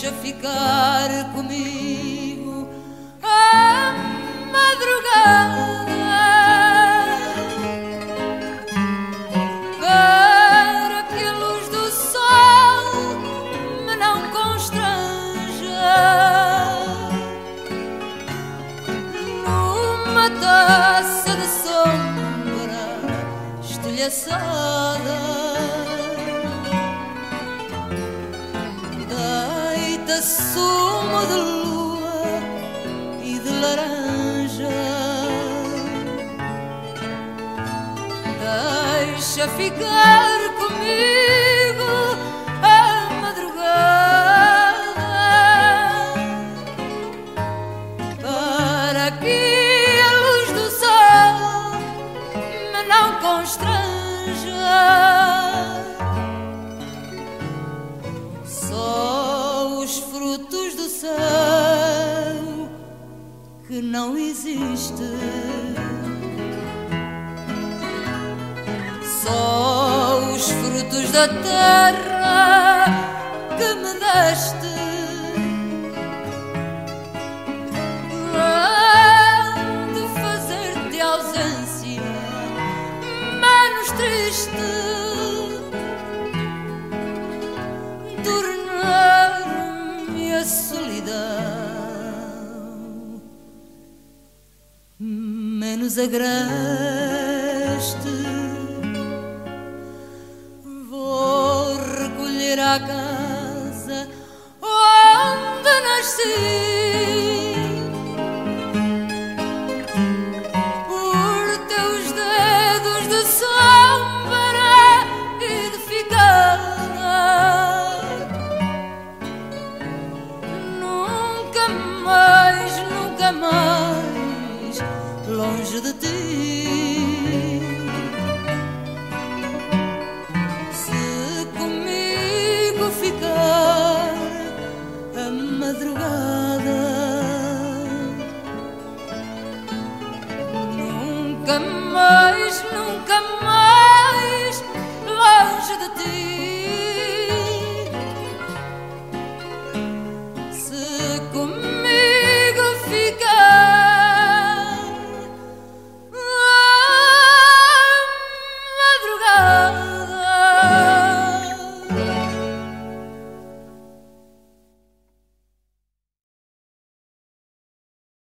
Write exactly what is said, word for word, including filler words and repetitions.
Deixa ficar comigo a madrugada, para que a luz do sol me não constranja. Numa taça de sombra estilhaçada, sumo de lua e de laranja. Deixa ficar comigo a madrugada, para que a luz do sol me não constranja. Os frutos do céu que não existe, só os frutos da terra que me deste, hão de fazer-te a ausência menos triste, a solidão menos agreste. Vou recolher à casa onde nasci, por teus dedos de sombra e de ficada. Mais, nunca mais, longe de ti.